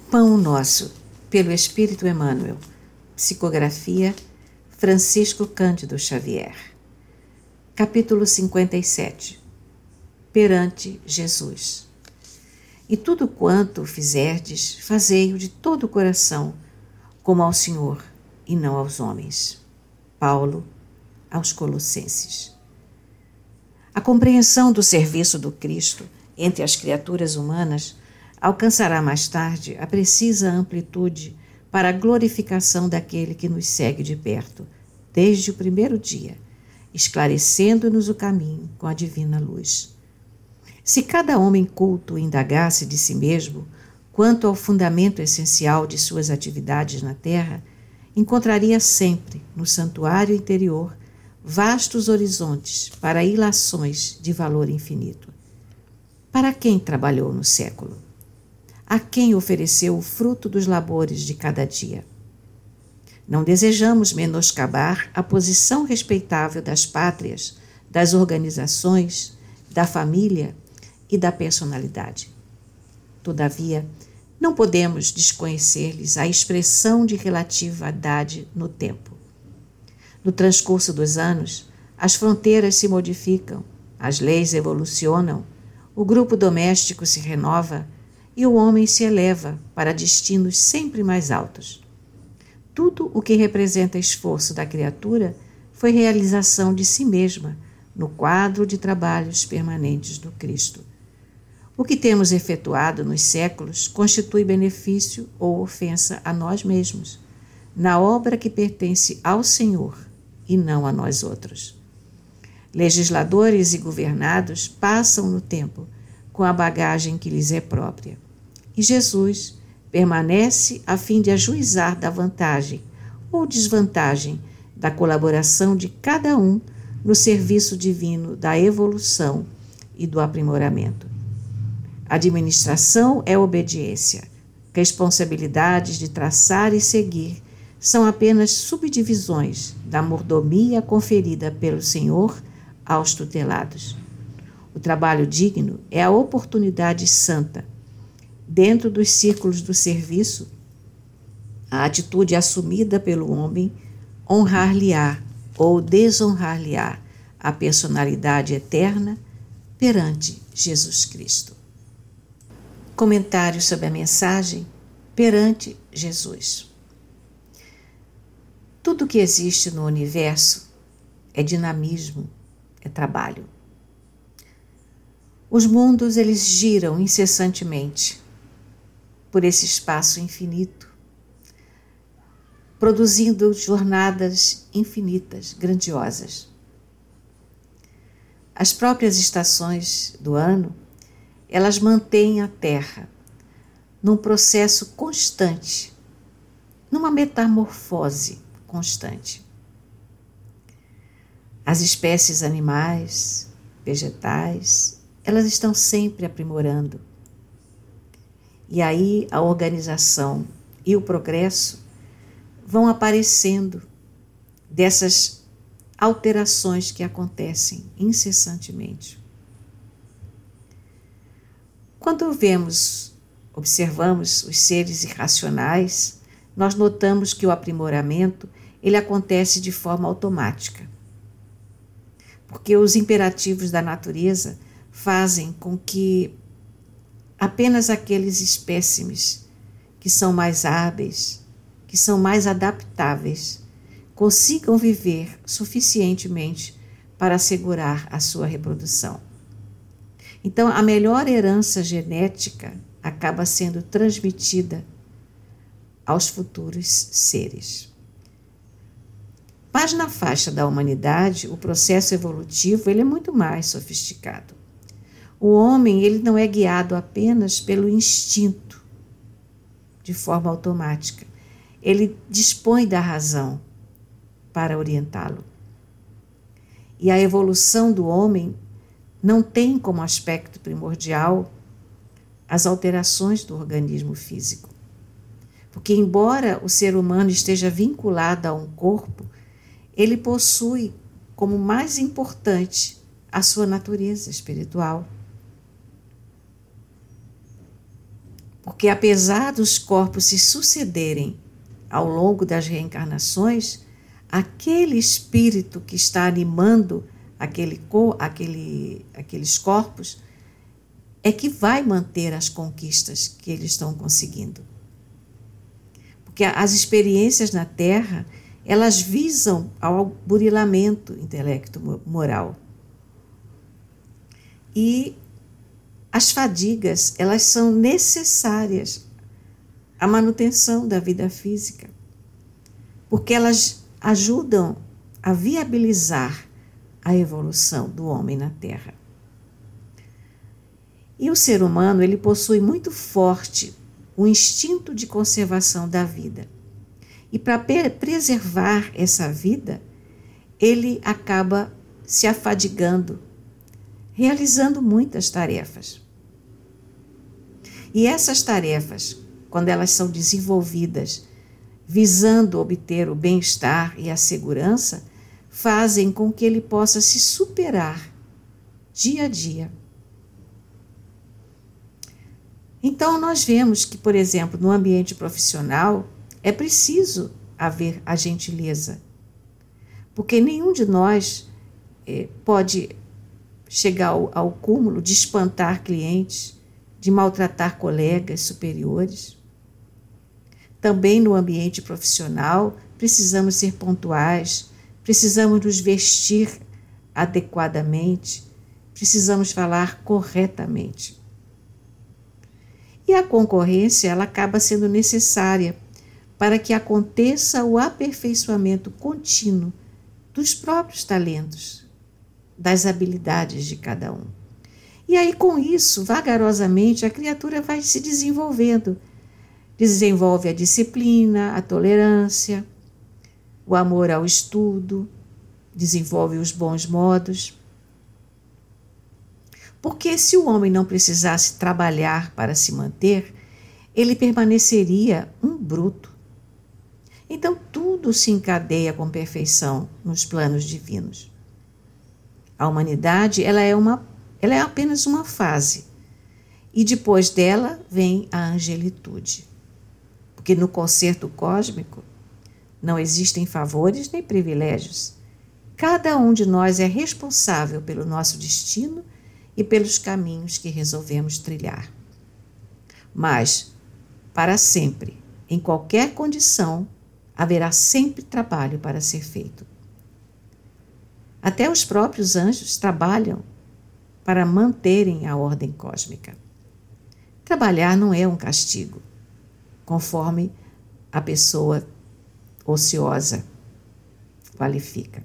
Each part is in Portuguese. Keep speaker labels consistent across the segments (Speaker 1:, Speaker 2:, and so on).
Speaker 1: Pão Nosso, pelo Espírito Emmanuel. Psicografia Francisco Cândido Xavier. Capítulo 57. Perante Jesus. E tudo quanto fizerdes, fazei-o de todo o coração, como ao Senhor e não aos homens. Paulo, aos Colossenses. A compreensão do serviço do Cristo entre as criaturas humanas alcançará mais tarde a precisa amplitude para a glorificação daquele que nos segue de perto, desde o primeiro dia, esclarecendo-nos o caminho com a divina luz. Se cada homem culto indagasse de si mesmo quanto ao fundamento essencial de suas atividades na terra, encontraria sempre, no santuário interior, vastos horizontes para ilações de valor infinito. Para quem trabalhou no século? A quem ofereceu o fruto dos labores de cada dia? Não desejamos menoscabar a posição respeitável das pátrias, das organizações, da família e da personalidade. Todavia, não podemos desconhecer-lhes a expressão de relatividade no tempo. No transcurso dos anos, as fronteiras se modificam, as leis evolucionam, o grupo doméstico se renova e o homem se eleva para destinos sempre mais altos. Tudo o que representa esforço da criatura foi realização de si mesma no quadro de trabalhos permanentes do Cristo. O que temos efetuado nos séculos constitui benefício ou ofensa a nós mesmos, na obra que pertence ao Senhor e não a nós outros. Legisladores e governados passam no tempo com a bagagem que lhes é própria. E Jesus permanece a fim de ajuizar da vantagem ou desvantagem da colaboração de cada um no serviço divino da evolução e do aprimoramento. Administração é obediência. Responsabilidades de traçar e seguir são apenas subdivisões da mordomia conferida pelo Senhor aos tutelados. O trabalho digno é a oportunidade santa. Dentro dos círculos do serviço, a atitude assumida pelo homem honrar-lhe-á ou desonrar-lhe-á a personalidade eterna perante Jesus Cristo. Comentário sobre a mensagem perante Jesus. Tudo que existe no universo é dinamismo, é trabalho. Os mundos, eles giram incessantemente por esse espaço infinito, produzindo jornadas infinitas, grandiosas. As próprias estações do ano, elas mantêm a Terra num processo constante, numa metamorfose constante. As espécies animais, vegetais, elas estão sempre aprimorando. E aí a organização e o progresso vão aparecendo dessas alterações que acontecem incessantemente. Quando observamos os seres irracionais, nós notamos que o aprimoramento ele acontece de forma automática. Porque os imperativos da natureza fazem com que apenas aqueles espécimes que são mais hábeis, que são mais adaptáveis, consigam viver suficientemente para assegurar a sua reprodução. Então, a melhor herança genética acaba sendo transmitida aos futuros seres. Mas na faixa da humanidade, o processo evolutivo ele é muito mais sofisticado. O homem ele não é guiado apenas pelo instinto, de forma automática. Ele dispõe da razão para orientá-lo. E a evolução do homem não tem como aspecto primordial as alterações do organismo físico. Porque, embora o ser humano esteja vinculado a um corpo, ele possui como mais importante a sua natureza espiritual. Porque apesar dos corpos se sucederem ao longo das reencarnações, aquele espírito que está animando aqueles corpos é que vai manter as conquistas que eles estão conseguindo. Porque as experiências na Terra, elas visam ao burilamento intelecto-moral. E as fadigas, elas são necessárias à manutenção da vida física, porque elas ajudam a viabilizar a evolução do homem na Terra. E o ser humano, ele possui muito forte o instinto de conservação da vida. E para preservar essa vida, ele acaba se afadigando, realizando muitas tarefas. E essas tarefas, quando elas são desenvolvidas visando obter o bem-estar e a segurança, fazem com que ele possa se superar dia a dia. Então, nós vemos que, por exemplo, no ambiente profissional, é preciso haver a gentileza, porque nenhum de nós pode chegar ao cúmulo de espantar clientes, de maltratar colegas superiores. Também no ambiente profissional, precisamos ser pontuais, precisamos nos vestir adequadamente, precisamos falar corretamente. E a concorrência, ela acaba sendo necessária para que aconteça o aperfeiçoamento contínuo dos próprios talentos, das habilidades de cada um. E aí, com isso, vagarosamente, a criatura vai se desenvolvendo. Desenvolve a disciplina, a tolerância, o amor ao estudo, desenvolve os bons modos. Porque se o homem não precisasse trabalhar para se manter, ele permaneceria um bruto. Então, tudo se encadeia com perfeição nos planos divinos. A humanidade, ela é apenas uma fase. E depois dela vem a angelitude. Porque no concerto cósmico não existem favores nem privilégios. Cada um de nós é responsável pelo nosso destino e pelos caminhos que resolvemos trilhar. Mas, para sempre, em qualquer condição, haverá sempre trabalho para ser feito. Até os próprios anjos trabalham para manterem a ordem cósmica. Trabalhar não é um castigo, conforme a pessoa ociosa qualifica.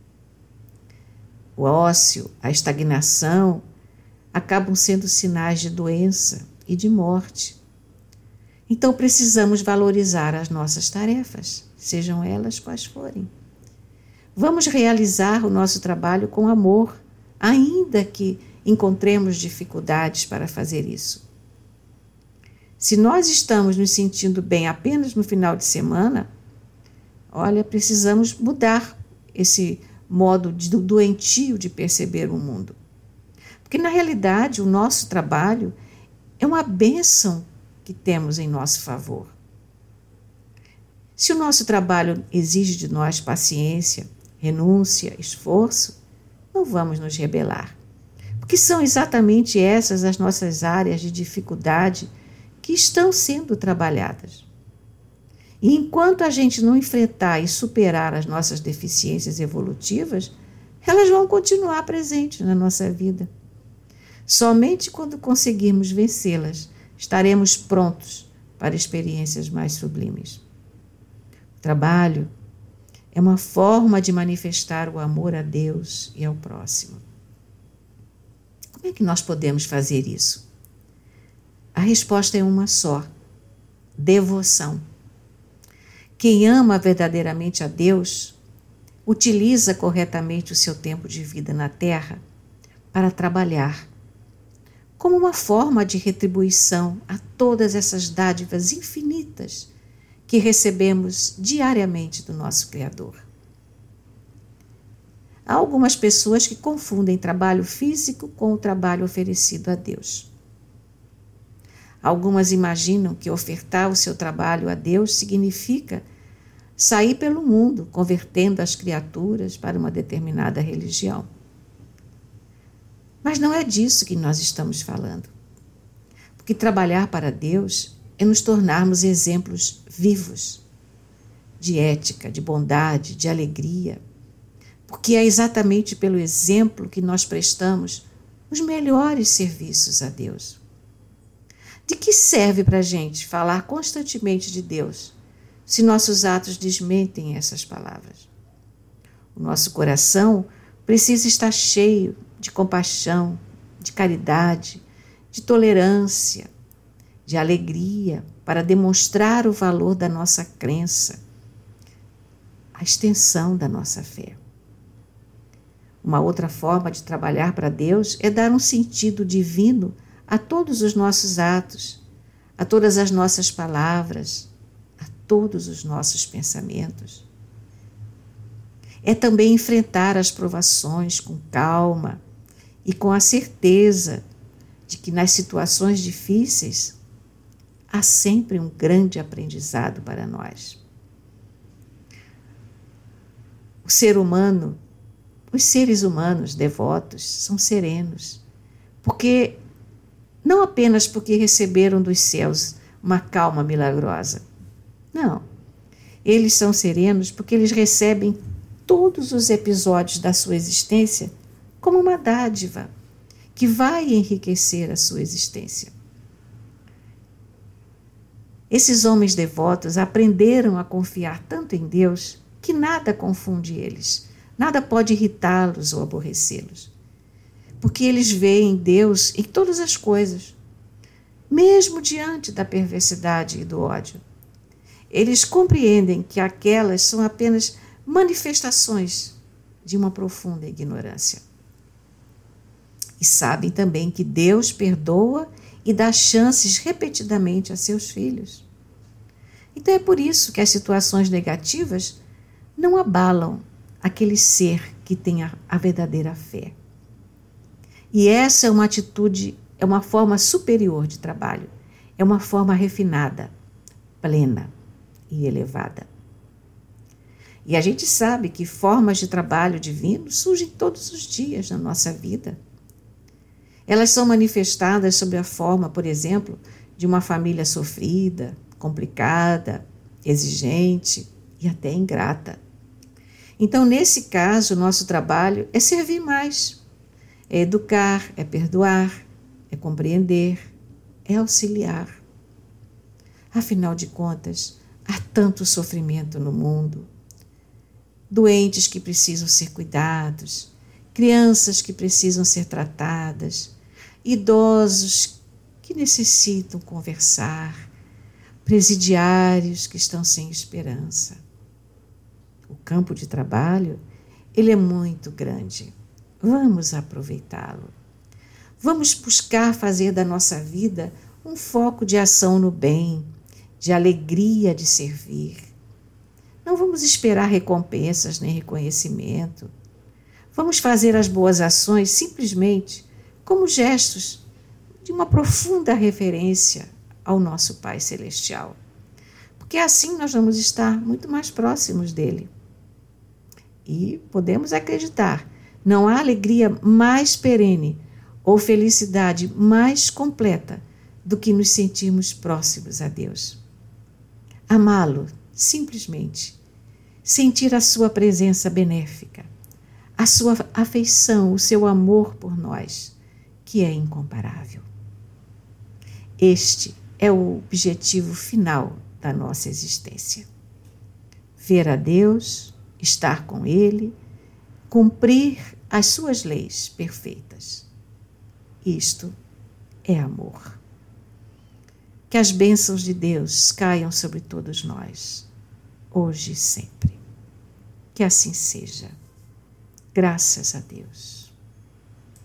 Speaker 1: O ócio, a estagnação, acabam sendo sinais de doença e de morte. Então precisamos valorizar as nossas tarefas, sejam elas quais forem. Vamos realizar o nosso trabalho com amor, ainda que encontremos dificuldades para fazer isso. Se nós estamos nos sentindo bem apenas no final de semana, precisamos mudar esse modo doentio de perceber o mundo. Porque, na realidade, o nosso trabalho é uma bênção que temos em nosso favor. Se o nosso trabalho exige de nós paciência, renúncia, esforço, não vamos nos rebelar. Porque são exatamente essas as nossas áreas de dificuldade que estão sendo trabalhadas. E enquanto a gente não enfrentar e superar as nossas deficiências evolutivas, elas vão continuar presentes na nossa vida. Somente quando conseguirmos vencê-las, estaremos prontos para experiências mais sublimes. O trabalho é uma forma de manifestar o amor a Deus e ao próximo. Como é que nós podemos fazer isso? A resposta é uma só: devoção. Quem ama verdadeiramente a Deus, utiliza corretamente o seu tempo de vida na Terra para trabalhar, como uma forma de retribuição a todas essas dádivas infinitas que recebemos diariamente do nosso Criador. Há algumas pessoas que confundem trabalho físico com o trabalho oferecido a Deus. Algumas imaginam que ofertar o seu trabalho a Deus significa sair pelo mundo, convertendo as criaturas para uma determinada religião. Mas não é disso que nós estamos falando. Porque trabalhar para Deus é nos tornarmos exemplos vivos de ética, de bondade, de alegria. Porque é exatamente pelo exemplo que nós prestamos os melhores serviços a Deus. De que serve para a gente falar constantemente de Deus se nossos atos desmentem essas palavras? O nosso coração precisa estar cheio de compaixão, de caridade, de tolerância, de alegria, para demonstrar o valor da nossa crença, a extensão da nossa fé. Uma outra forma de trabalhar para Deus é dar um sentido divino a todos os nossos atos, a todas as nossas palavras, a todos os nossos pensamentos. É também enfrentar as provações com calma e com a certeza de que nas situações difíceis há sempre um grande aprendizado para nós. O ser humano, os seres humanos devotos são serenos, não apenas porque receberam dos céus uma calma milagrosa. Não, eles são serenos porque eles recebem todos os episódios da sua existência como uma dádiva que vai enriquecer a sua existência. Esses homens devotos aprenderam a confiar tanto em Deus que nada confunde eles, nada pode irritá-los ou aborrecê-los, porque eles veem Deus em todas as coisas, mesmo diante da perversidade e do ódio. Eles compreendem que aquelas são apenas manifestações de uma profunda ignorância. E sabem também que Deus perdoa e dá chances repetidamente a seus filhos. Então é por isso que as situações negativas não abalam aquele ser que tem a verdadeira fé. E essa é uma atitude, é uma forma superior de trabalho, é uma forma refinada, plena e elevada. E a gente sabe que formas de trabalho divino surgem todos os dias na nossa vida. Elas são manifestadas sob a forma, por exemplo, de uma família sofrida, complicada, exigente e até ingrata. Então, nesse caso, o nosso trabalho é servir mais, é educar, é perdoar, é compreender, é auxiliar. Afinal de contas, há tanto sofrimento no mundo. Doentes que precisam ser cuidados, crianças que precisam ser tratadas, idosos que necessitam conversar, presidiários que estão sem esperança. O campo de trabalho, ele é muito grande. Vamos aproveitá-lo. Vamos buscar fazer da nossa vida um foco de ação no bem, de alegria de servir. Não vamos esperar recompensas nem reconhecimento. Vamos fazer as boas ações simplesmente como gestos de uma profunda reverência ao nosso Pai Celestial. Porque assim nós vamos estar muito mais próximos dele. E podemos acreditar, não há alegria mais perene ou felicidade mais completa do que nos sentirmos próximos a Deus. Amá-lo, simplesmente, sentir a sua presença benéfica, a sua afeição, o seu amor por nós, que é incomparável. Este é o objetivo final da nossa existência. Ver a Deus, estar com Ele, cumprir as suas leis perfeitas. Isto é amor. Que as bênçãos de Deus caiam sobre todos nós, hoje e sempre. Que assim seja. Graças a Deus.